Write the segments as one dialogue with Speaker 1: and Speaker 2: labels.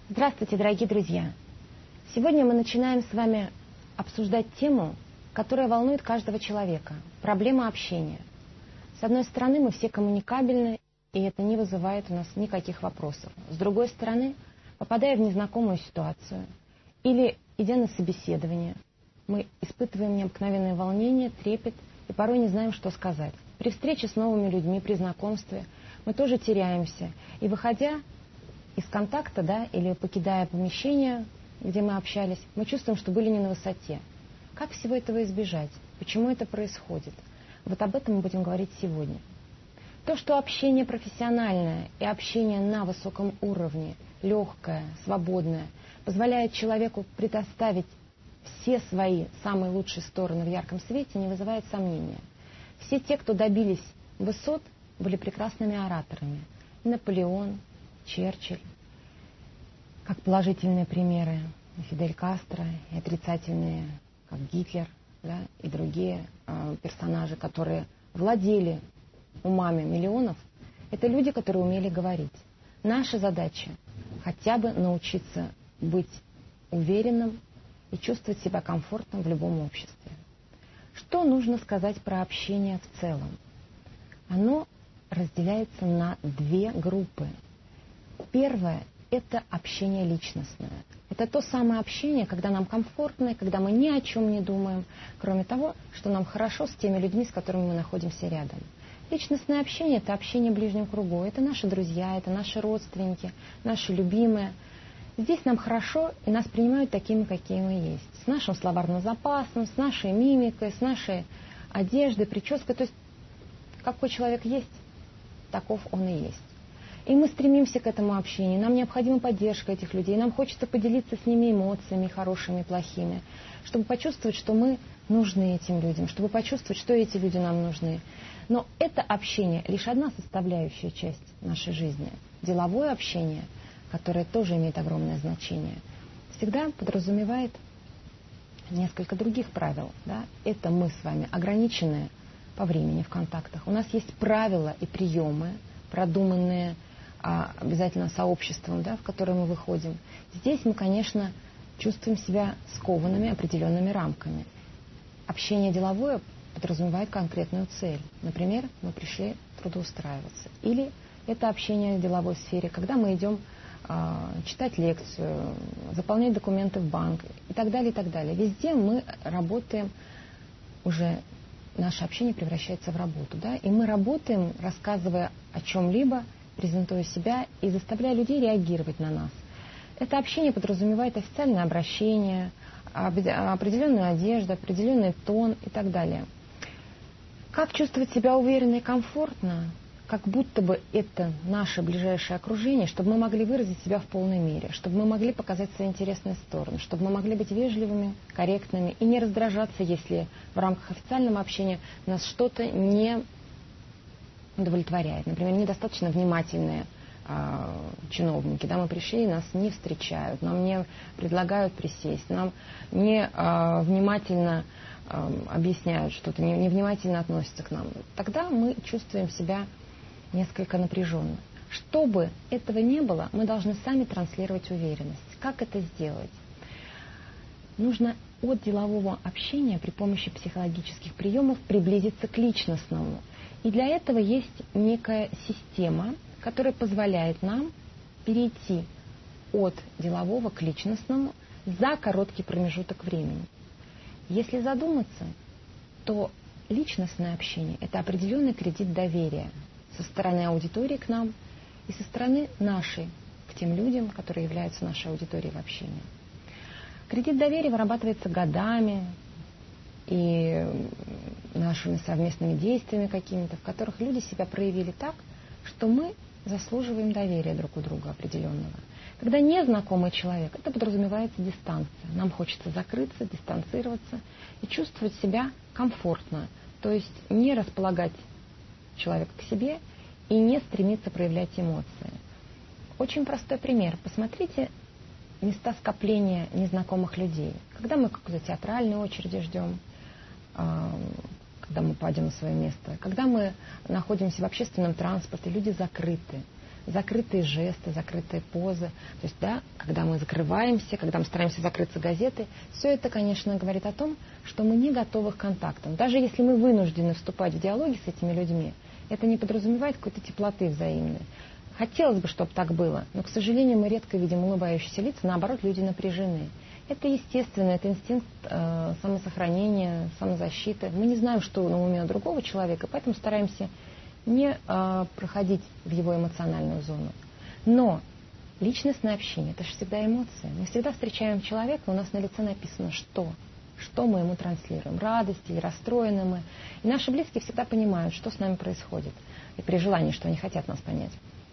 Speaker 1: Здравствуйте, дорогие друзья! Сегодня мы начинаем с вами обсуждать тему, которая волнует каждого человека – проблема общения. С одной стороны, мы все коммуникабельны, и это не вызывает у нас никаких вопросов. С другой стороны, попадая в незнакомую ситуацию или идя на собеседование, мы испытываем необыкновенное волнение, трепет и порой не знаем, что сказать. При встрече с новыми людьми, при знакомстве мы тоже теряемся. И выходя из контакта, или покидая помещение, где мы общались, мы чувствуем, что были не на высоте. Как всего этого избежать? Почему это происходит? Вот об этом мы будем говорить сегодня. То, что общение профессиональное и общение на высоком уровне, легкое, свободное, позволяет человеку предоставить все свои самые лучшие стороны в ярком свете, не вызывает сомнения. Все те, кто добились высот, были прекрасными ораторами. Наполеон, Черчилль, как положительные примеры, Фидель Кастро, и отрицательные, как Гитлер, и другие персонажи, которые владели умами миллионов, это люди, которые умели говорить. Наша задача хотя бы научиться быть уверенным и чувствовать себя комфортно в любом обществе. Что нужно сказать про общение в целом? Оно разделяется на две группы. Первое – это общение личностное. Это то самое общение, когда нам комфортно, когда мы ни о чем не думаем, кроме того, что нам хорошо с теми людьми, с которыми мы находимся рядом. Личностное общение – это общение в ближнем кругу. Это наши друзья, это наши родственники, наши любимые. Здесь нам хорошо, и нас принимают такими, какие мы есть. С нашим словарным запасом, с нашей мимикой, с нашей одеждой, прической. То есть, какой человек есть, таков он и есть. И мы стремимся к этому общению, нам необходима поддержка этих людей, нам хочется поделиться с ними эмоциями, хорошими и плохими, чтобы почувствовать, что мы нужны этим людям, чтобы почувствовать, что эти люди нам нужны. Но это общение лишь одна составляющая часть нашей жизни. Деловое общение, которое тоже имеет огромное значение, всегда подразумевает несколько других правил. Это мы с вами ограниченные по времени в контактах. У нас есть правила и приемы, продуманные обязательно сообществом, в которое мы выходим. Здесь мы, конечно, чувствуем себя скованными определенными рамками. Общение деловое подразумевает конкретную цель. Например, мы пришли трудоустраиваться. Или это общение в деловой сфере, когда мы идем читать лекцию, заполнять документы в банк и так далее, и так далее. Везде мы работаем, уже наше общение превращается в работу. И мы работаем, рассказывая о чем-либо, презентуя себя и заставляя людей реагировать на нас. Это общение подразумевает официальное обращение, определенную одежду, определенный тон и так далее. Как чувствовать себя уверенно и комфортно, как будто бы это наше ближайшее окружение, чтобы мы могли выразить себя в полной мере, чтобы мы могли показать свои интересные стороны, чтобы мы могли быть вежливыми, корректными и не раздражаться, если в рамках официального общения нас что-то не удовлетворяет. Например, недостаточно внимательные чиновники. Мы пришли, нас не встречают, нам не предлагают присесть, нам не внимательно объясняют что-то, невнимательно относятся к нам. Тогда мы чувствуем себя несколько напряженно. Чтобы этого не было, мы должны сами транслировать уверенность. Как это сделать? Нужно от делового общения при помощи психологических приемов приблизиться к личностному. И для этого есть некая система, которая позволяет нам перейти от делового к личностному за короткий промежуток времени. Если задуматься, то личностное общение – это определенный кредит доверия со стороны аудитории к нам и со стороны нашей к тем людям, которые являются нашей аудиторией в общении. Кредит доверия вырабатывается годами и нашими совместными действиями какими-то, в которых люди себя проявили так, что мы заслуживаем доверия друг у друга определенного. Когда незнакомый человек, это подразумевается дистанция. Нам хочется закрыться, дистанцироваться и чувствовать себя комфортно. То есть не располагать человека к себе и не стремиться проявлять эмоции. Очень простой пример. Посмотрите места скопления незнакомых людей. Когда мы какой-то театральной очереди ждем, когда мы пойдем на свое место, когда мы находимся в общественном транспорте, люди закрыты. закрытые жесты, закрытые позы. То есть, да, когда мы закрываемся, когда мы стараемся закрыться газетой, все это, конечно, говорит о том, что мы не готовы к контактам. Даже если мы вынуждены вступать в диалоги с этими людьми, это не подразумевает какой-то теплоты взаимной. Хотелось бы, чтобы так было, но, к сожалению, мы редко видим улыбающиеся лица, наоборот, люди напряжены. Это естественно, это инстинкт самосохранения, самозащиты. Мы не знаем, что на уме у другого человека, поэтому стараемся не проходить в его эмоциональную зону. Но личностное общение – это же всегда эмоции. Мы всегда встречаем человека, у нас на лице написано «что?». Что мы ему транслируем, радость или расстроены мы. И наши близкие всегда понимают, что с нами происходит. И при желании, что они хотят нас понять.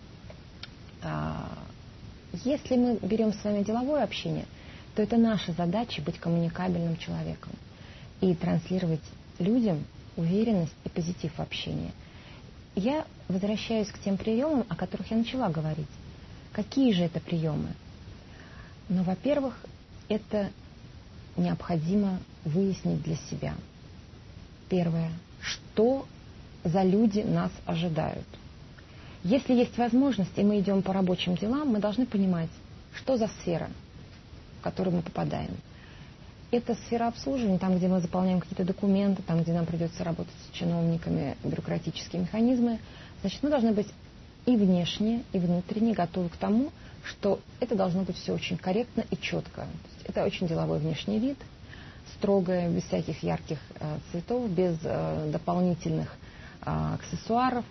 Speaker 1: Если мы берем с вами деловое общение, то это наша задача быть коммуникабельным человеком и транслировать людям уверенность и позитив в общении. Я возвращаюсь к тем приемам, о которых я начала говорить. Какие же это приемы? Ну, во-первых, это необходимо выяснить для себя. Первое. Что за люди нас ожидают? Если есть возможность, и мы идем по рабочим делам, мы должны понимать, что за сфера, в которую мы попадаем. Это сфера обслуживания, там, где мы заполняем какие-то документы, там, где нам придется работать с чиновниками, бюрократические механизмы. Значит, мы должны быть и внешне, и внутренне готовы к тому, что это должно быть все очень корректно и четко. То есть это очень деловой внешний вид, строгое, без всяких ярких цветов, без дополнительных аксессуаров.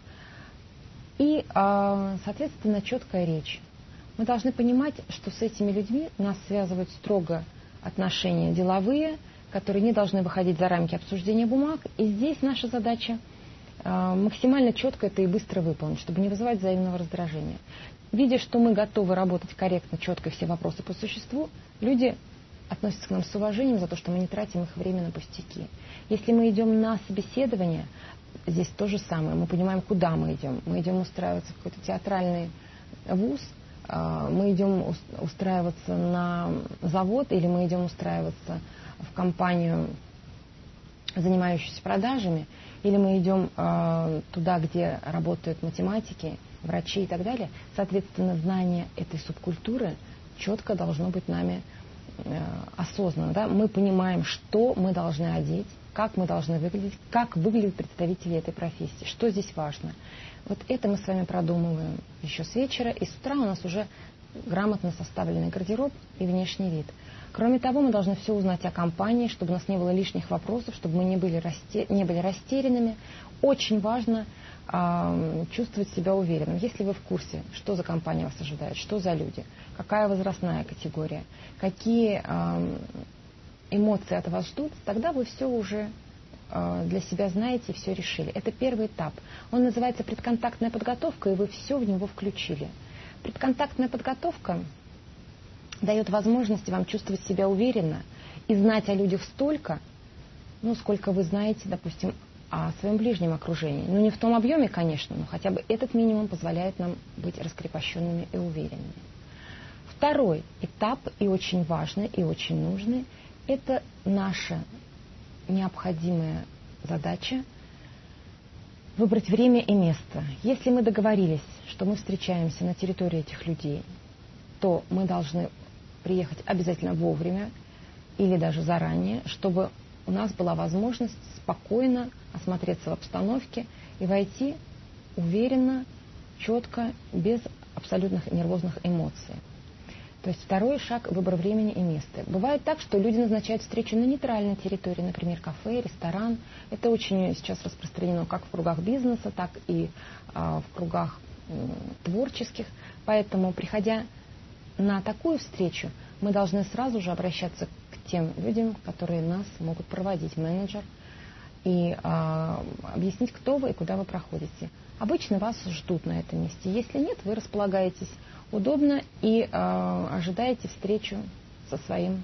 Speaker 1: И, соответственно, четкая речь. Мы должны понимать, что с этими людьми нас связывают строго отношения деловые, которые не должны выходить за рамки обсуждения бумаг. И здесь наша задача максимально четко это и быстро выполнить, чтобы не вызывать взаимного раздражения. Видя, что мы готовы работать корректно, четко, все вопросы по существу, люди относятся к нам с уважением за то, что мы не тратим их время на пустяки. Если мы идем на собеседование, здесь то же самое. Мы понимаем, куда мы идем. Мы идем устраиваться в какой-то театральный вуз, мы идем устраиваться на завод, или мы идем устраиваться в компанию, занимающуюся продажами, или мы идем туда, где работают математики, врачи и так далее. Соответственно, знание этой субкультуры четко должно быть нами осознанно. Да? Мы понимаем, что мы должны одеть, как мы должны выглядеть, как выглядят представители этой профессии, что здесь важно. Вот это мы с вами продумываем еще с вечера, и с утра у нас уже грамотно составленный гардероб и внешний вид. Кроме того, мы должны все узнать о компании, чтобы у нас не было лишних вопросов, чтобы мы не были растерянными. Очень важно чувствовать себя уверенным. Если вы в курсе, что за компания вас ожидает, что за люди, какая возрастная категория, какие эмоции от вас ждут, тогда вы все уже для себя знаете и все решили. Это первый этап. Он называется предконтактная подготовка, и вы все в него включили. Предконтактная подготовка дает возможность вам чувствовать себя уверенно и знать о людях столько, сколько вы знаете, допустим, о своем ближнем окружении. Не в том объеме, конечно, но хотя бы этот минимум позволяет нам быть раскрепощенными и уверенными. Второй этап, и очень важный, и очень нужный, это наша необходимая задача выбрать время и место. Если мы договорились, что мы встречаемся на территории этих людей, то мы должны приехать обязательно вовремя или даже заранее, чтобы у нас была возможность спокойно осмотреться в обстановке и войти уверенно, четко, без абсолютных нервозных эмоций. То есть второй шаг – выбор времени и места. Бывает так, что люди назначают встречу на нейтральной территории, например, кафе, ресторан. Это очень сейчас распространено как в кругах бизнеса, так и в кругах творческих. Поэтому, приходя на такую встречу, мы должны сразу же обращаться к тем людям, которые нас могут проводить, менеджер, и объяснить, кто вы и куда вы проходите. Обычно вас ждут на этом месте. Если нет, вы располагаетесь удобно и ожидаете встречу со своим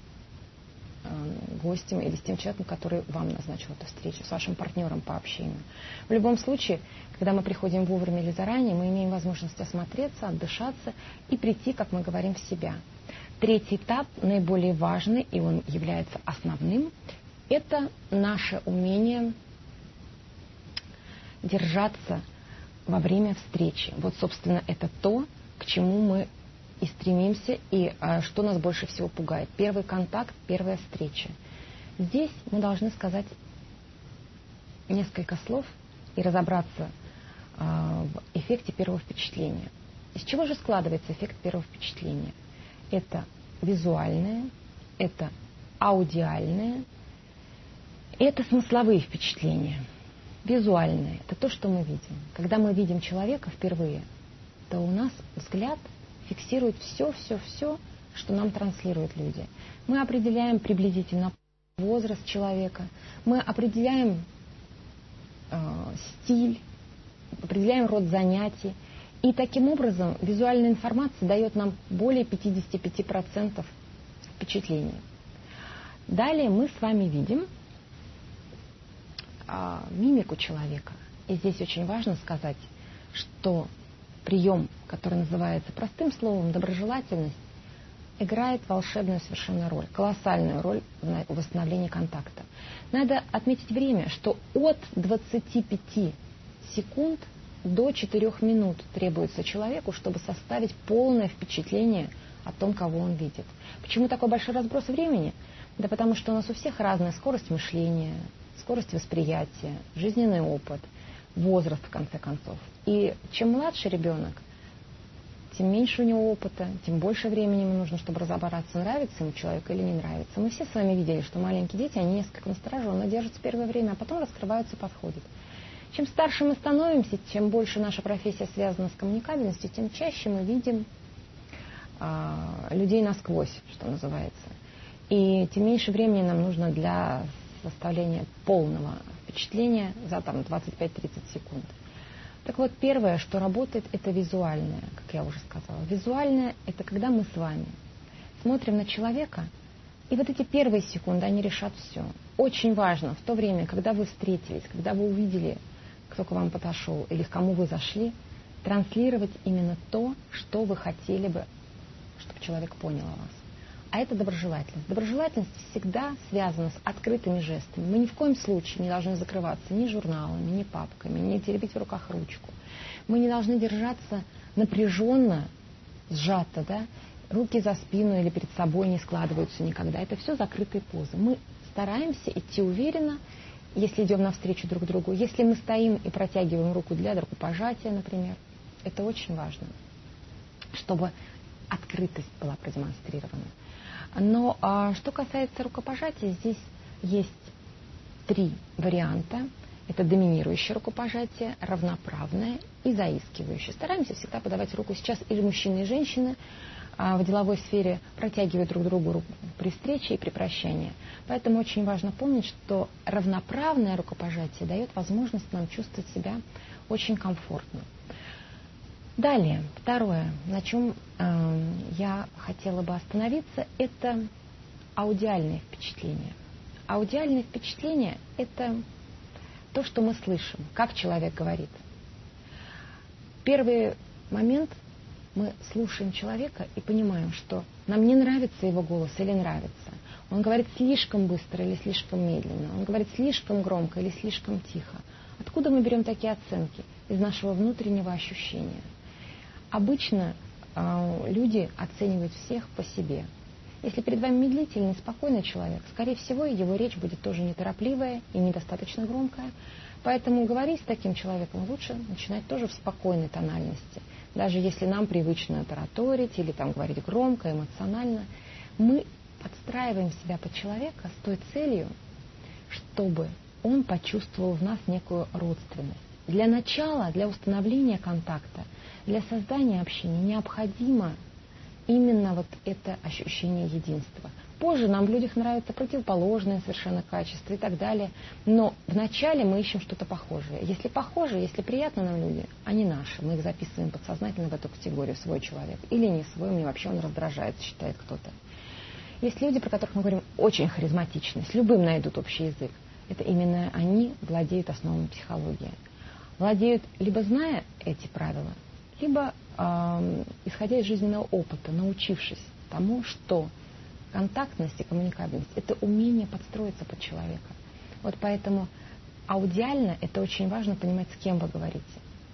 Speaker 1: гостем или с тем человеком, который вам назначил эту встречу, с вашим партнером по общению. В любом случае, когда мы приходим вовремя или заранее, мы имеем возможность осмотреться, отдышаться и прийти, как мы говорим, в себя. Третий этап, наиболее важный, и он является основным, это наше умение держаться во время встречи. Вот, собственно, это то, к чему мы и стремимся, и что нас больше всего пугает. Первый контакт, первая встреча. Здесь мы должны сказать несколько слов и разобраться в эффекте первого впечатления. Из чего же складывается эффект первого впечатления? Это визуальное, это аудиальное, и это смысловые впечатления. Визуальное – это то, что мы видим. Когда мы видим человека впервые, то у нас взгляд фиксирует все, что нам транслируют люди. Мы определяем приблизительно возраст человека, мы определяем стиль, определяем род занятий. И таким образом визуальная информация дает нам более 55% впечатлений. Далее мы с вами видим мимику человека. И здесь очень важно сказать, что прием, который называется простым словом доброжелательность, играет волшебную совершенно роль, колоссальную роль в восстановлении контакта. Надо отметить время, что от 25 секунд до 4 минут требуется человеку, чтобы составить полное впечатление о том, кого он видит. Почему такой большой разброс времени? Да потому что у нас у всех разная скорость мышления, скорость восприятия, жизненный опыт, возраст, в конце концов. И чем младше ребенок, тем меньше у него опыта, тем больше времени ему нужно, чтобы разобраться, нравится ему человек или не нравится. Мы все с вами видели, что маленькие дети, они несколько настороженно держатся первое время, а потом раскрываются и подходят. Чем старше мы становимся, чем больше наша профессия связана с коммуникабельностью, тем чаще мы видим людей насквозь, что называется. И тем меньше времени нам нужно для составления полного впечатления за 25-30 секунд. Так вот, первое, что работает, это визуальное, как я уже сказала. Визуальное – это когда мы с вами смотрим на человека, и вот эти первые секунды, они решат все. Очень важно в то время, когда вы встретились, когда вы увидели, кто к вам подошел или к кому вы зашли, транслировать именно то, что вы хотели бы, чтобы человек понял о вас. А это доброжелательность. Доброжелательность всегда связана с открытыми жестами. Мы ни в коем случае не должны закрываться ни журналами, ни папками, не теребить в руках ручку. Мы не должны держаться напряженно, сжато, да? Руки за спину или перед собой не складываются никогда. Это все закрытые позы. Мы стараемся идти уверенно, если идем навстречу друг другу. Если мы стоим и протягиваем руку для рукопожатия, например, это очень важно, чтобы открытость была продемонстрирована. Но что касается рукопожатия, здесь есть 3 варианта. Это доминирующее рукопожатие, равноправное и заискивающее. Стараемся всегда подавать руку. Сейчас и мужчины, и женщины в деловой сфере протягивают друг другу руку при встрече и при прощании. Поэтому очень важно помнить, что равноправное рукопожатие дает возможность нам чувствовать себя очень комфортно. Далее, второе, на чем я хотела бы остановиться, это аудиальные впечатления. Аудиальные впечатления – это то, что мы слышим, как человек говорит. Первый момент – мы слушаем человека и понимаем, что нам не нравится его голос или нравится. Он говорит слишком быстро или слишком медленно, он говорит слишком громко или слишком тихо. Откуда мы берем такие оценки? Из нашего внутреннего ощущения. Обычно люди оценивают всех по себе. Если перед вами медлительный, спокойный человек, скорее всего, его речь будет тоже неторопливая и недостаточно громкая. Поэтому говорить с таким человеком лучше начинать тоже в спокойной тональности. Даже если нам привычно тараторить или говорить громко, эмоционально, мы подстраиваем себя под человека с той целью, чтобы он почувствовал в нас некую родственность. Для начала, для установления контакта, для создания общения необходимо именно это ощущение единства. Позже нам в людях нравится противоположное совершенно качество и так далее. Но вначале мы ищем что-то похожее. Если похоже, если приятно нам люди, они наши. Мы их записываем подсознательно в эту категорию, свой человек. Или не свой, мне вообще он раздражает, считает кто-то. Есть люди, про которых мы говорим, очень харизматичны, с любым найдут общий язык. Это именно они владеют основами психологии. Владеют, либо зная эти правила, либо исходя из жизненного опыта, научившись тому, что контактность и коммуникабельность – это умение подстроиться под человека. Вот поэтому аудиально это очень важно понимать, с кем вы говорите.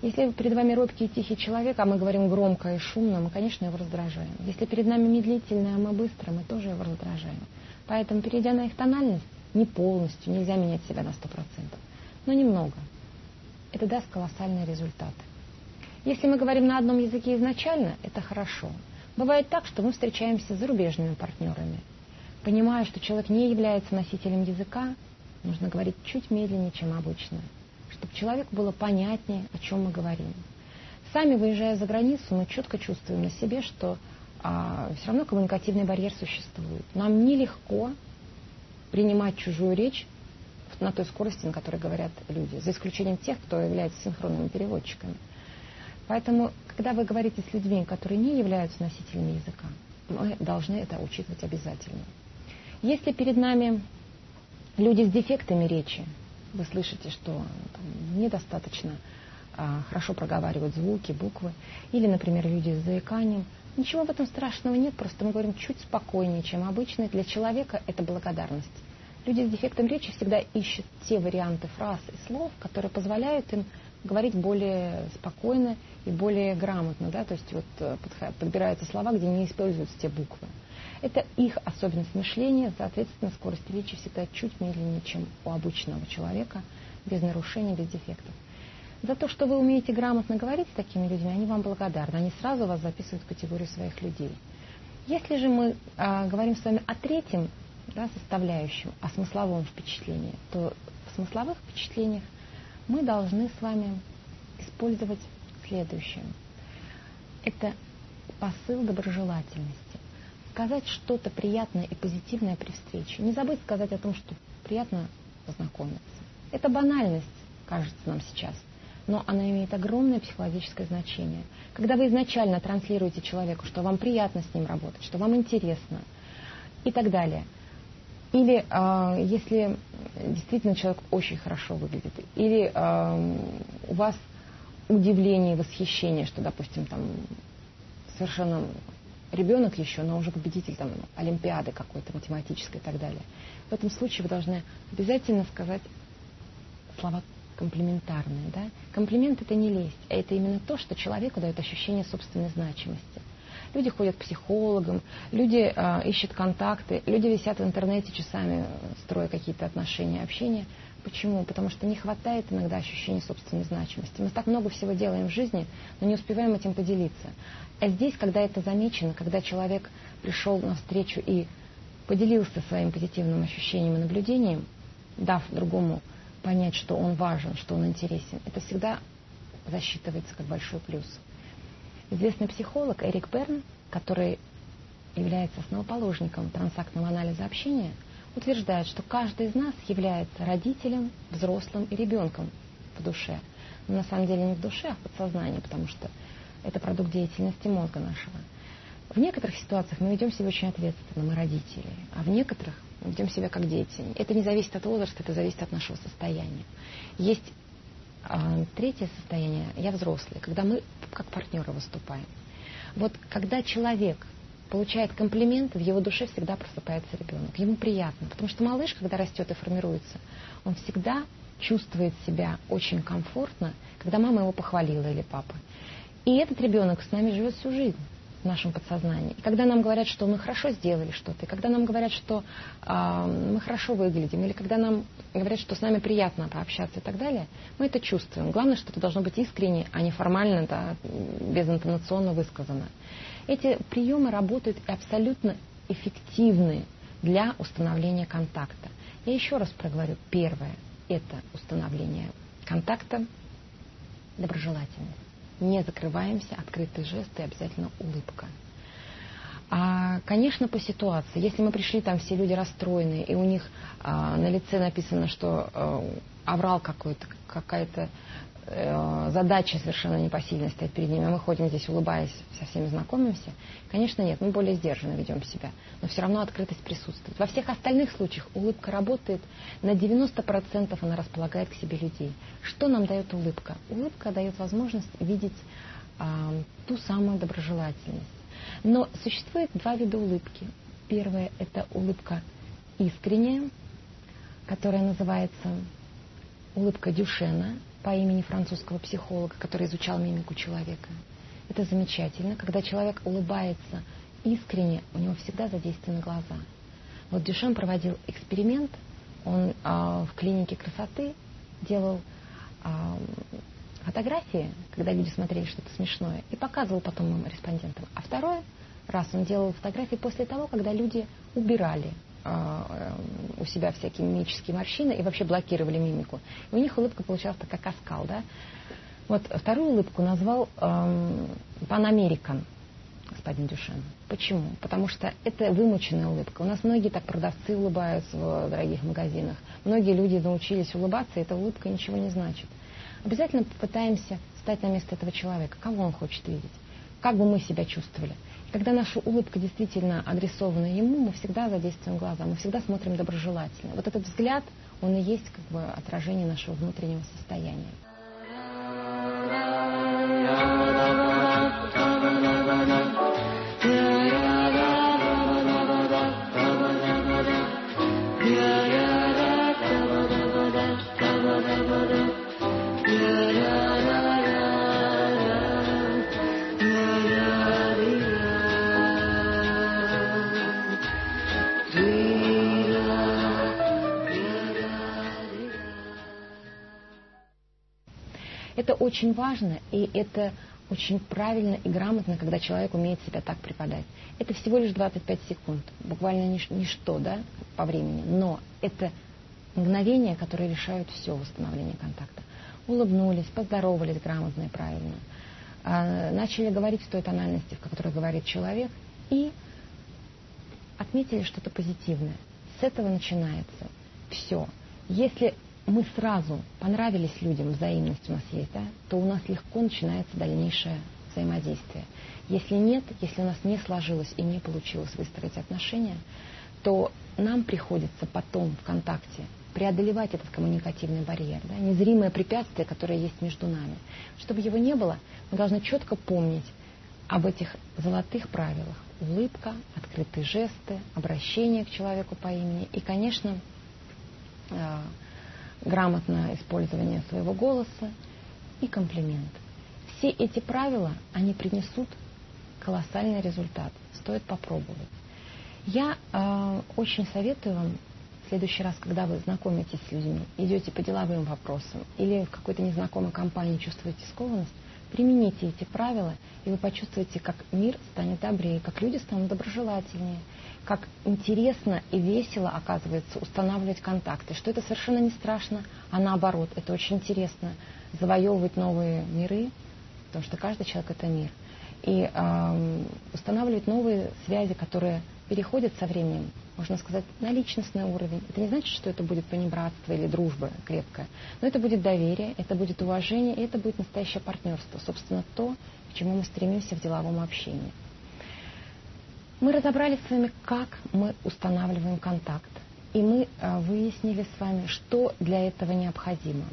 Speaker 1: Если перед вами робкий и тихий человек, а мы говорим громко и шумно, мы, конечно, его раздражаем. Если перед нами медлительный, а мы быстро, мы тоже его раздражаем. Поэтому, перейдя на их тональность, не полностью, нельзя менять себя на 100%, но немного. Это даст колоссальные результаты. Если мы говорим на одном языке изначально, это хорошо. Бывает так, что мы встречаемся с зарубежными партнерами. Понимая, что человек не является носителем языка, нужно говорить чуть медленнее, чем обычно, чтобы человеку было понятнее, о чем мы говорим. Сами, выезжая за границу, мы четко чувствуем на себе, что все равно коммуникативный барьер существует. Нам нелегко принимать чужую речь на той скорости, на которой говорят люди, за исключением тех, кто является синхронными переводчиками. Поэтому, когда вы говорите с людьми, которые не являются носителями языка, мы должны это учитывать обязательно. Если перед нами люди с дефектами речи, вы слышите, что недостаточно хорошо проговаривают звуки, буквы, или, например, люди с заиканием, ничего в этом страшного нет, просто мы говорим чуть спокойнее, чем обычно. Для человека это благодарность. Люди с дефектом речи всегда ищут те варианты фраз и слов, которые позволяют им говорить более спокойно и более грамотно, да, то есть вот подбираются слова, где не используются те буквы. Это их особенность мышления, соответственно, скорость речи всегда чуть медленнее, чем у обычного человека, без нарушений, без дефектов. За то, что вы умеете грамотно говорить с такими людьми, они вам благодарны, они сразу вас записывают в категорию своих людей. Если же мы говорим с вами о третьем, да, составляющем, о смысловом впечатлении, то в смысловых впечатлениях мы должны с вами использовать следующее. Это посыл доброжелательности. Сказать что-то приятное и позитивное при встрече. Не забыть сказать о том, что приятно познакомиться. Это банальность, кажется нам сейчас, но она имеет огромное психологическое значение. Когда вы изначально транслируете человеку, что вам приятно с ним работать, что вам интересно и так далее. Или если действительно человек очень хорошо выглядит, или у вас удивление и восхищение, что, допустим, там совершенно ребенок еще, но уже победитель там олимпиады какой-то математической и так далее. В этом случае вы должны обязательно сказать слова комплиментарные. Да? Комплимент — это не лесть, а это именно то, что человеку дает ощущение собственной значимости. Люди ходят к психологам, люди ищут контакты, люди висят в интернете часами, строя какие-то отношения, общения. Почему? Потому что не хватает иногда ощущения собственной значимости. Мы так много всего делаем в жизни, но не успеваем этим поделиться. А здесь, когда это замечено, когда человек пришел навстречу и поделился своим позитивным ощущением и наблюдением, дав другому понять, что он важен, что он интересен, это всегда засчитывается как большой плюс. Известный психолог Эрик Берн, который является основоположником трансактного анализа общения, утверждает, что каждый из нас является родителем, взрослым и ребенком в душе. Но на самом деле не в душе, а в подсознании, потому что это продукт деятельности мозга нашего. В некоторых ситуациях мы ведем себя очень ответственно, мы родители, а в некоторых мы ведем себя как дети. Это не зависит от возраста, это зависит от нашего состояния. Есть третье состояние, я взрослый, когда мы как партнеры выступаем. Вот когда человек получает комплимент, в его душе всегда просыпается ребенок. Ему приятно, потому что малыш, когда растет и формируется, он всегда чувствует себя очень комфортно, когда мама его похвалила или папа. И этот ребенок с нами живет всю жизнь в нашем подсознании. И когда нам говорят, что мы хорошо сделали что-то, и когда нам говорят, что мы хорошо выглядим, или когда нам говорят, что с нами приятно пообщаться и так далее, мы это чувствуем. Главное, что это должно быть искренне, а не формально, да, безинтонационно высказано. Эти приемы работают абсолютно эффективны для установления контакта. Я еще раз проговорю. Первое – это установление контакта, доброжелательность. Не закрываемся, открытые жесты и обязательно улыбка. Конечно, по ситуации. Если мы пришли, там все люди расстроенные, и у них на лице написано, что аврал какой-то, какая-то задача совершенно непосильная стоит перед ними, а мы ходим здесь, улыбаясь, со всеми знакомимся, конечно, нет, мы более сдержанно ведем себя, но все равно открытость присутствует. Во всех остальных случаях улыбка работает, на 90% она располагает к себе людей. Что нам дает улыбка? Улыбка дает возможность видеть ту самую доброжелательность. Но существует два вида улыбки. Первая – это улыбка искренняя, которая называется улыбка Дюшена. по имени французского психолога, который изучал мимику человека. Это замечательно. Когда человек улыбается искренне, у него всегда задействованы глаза. Вот Дюшен проводил эксперимент. Он в клинике красоты делал фотографии, когда люди смотрели что-то смешное, и показывал потом им респондентам. А второй раз он делал фотографии после того, когда люди убирали у себя всякие мимические морщины и вообще блокировали мимику. И у них улыбка получалась так, как оскал, да? Вот вторую улыбку назвал Pan American господин Дюшен. Почему? Потому что это вымученная улыбка. У нас многие так продавцы улыбаются в дорогих магазинах. Многие люди научились улыбаться, и эта улыбка ничего не значит. Обязательно попытаемся встать на место этого человека. Кого он хочет видеть? Как бы мы себя чувствовали? И когда наша улыбка действительно адресована ему, мы всегда задействуем глаза, мы всегда смотрим доброжелательно. Вот этот взгляд, он и есть как бы отражение нашего внутреннего состояния. Это очень важно, и это очень правильно и грамотно, когда человек умеет себя так преподать. Это всего лишь 25 секунд, буквально ничто, да, по времени, но это мгновения, которые решают все восстановление контакта. Улыбнулись, поздоровались грамотно и правильно, начали говорить в той тональности, в которой говорит человек, и отметили что-то позитивное. С этого начинается все. Если мы сразу понравились людям, взаимность у нас есть, да, то у нас легко начинается дальнейшее взаимодействие. Если нет, если у нас не сложилось и не получилось выстроить отношения, то нам приходится потом в контакте преодолевать этот коммуникативный барьер, да, незримое препятствие, которое есть между нами. Чтобы его не было, мы должны четко помнить об этих золотых правилах. Улыбка, открытые жесты, обращение к человеку по имени и, конечно, грамотное использование своего голоса и комплимент. Все эти правила, они принесут колоссальный результат. Стоит попробовать. Я очень советую вам в следующий раз, когда вы знакомитесь с людьми, идете по деловым вопросам или в какой-то незнакомой компании чувствуете скованность, примените эти правила, и вы почувствуете, как мир станет добрее, как люди станут доброжелательнее, как интересно и весело, оказывается, устанавливать контакты, что это совершенно не страшно, а наоборот, это очень интересно завоевывать новые миры, потому что каждый человек — это мир, и устанавливать новые связи, которые переходят со временем, можно сказать, на личностный уровень. Это не значит, что это будет понебратство или дружба крепкая, но это будет доверие, это будет уважение, и это будет настоящее партнерство, собственно, то, к чему мы стремимся в деловом общении. Мы разобрались с вами, как мы устанавливаем контакт, и мы выяснили с вами, что для этого необходимо.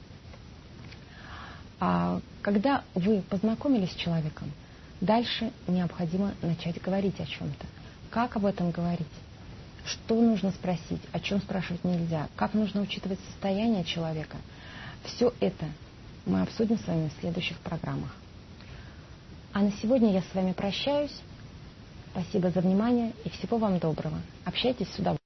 Speaker 1: Когда вы познакомились с человеком, дальше необходимо начать говорить о чем-то. Как об этом говорить? Что нужно спросить? О чем спрашивать нельзя? Как нужно учитывать состояние человека? Все это мы обсудим с вами в следующих программах. А на сегодня я с вами прощаюсь. Спасибо за внимание и всего вам доброго. Общайтесь с удовольствием.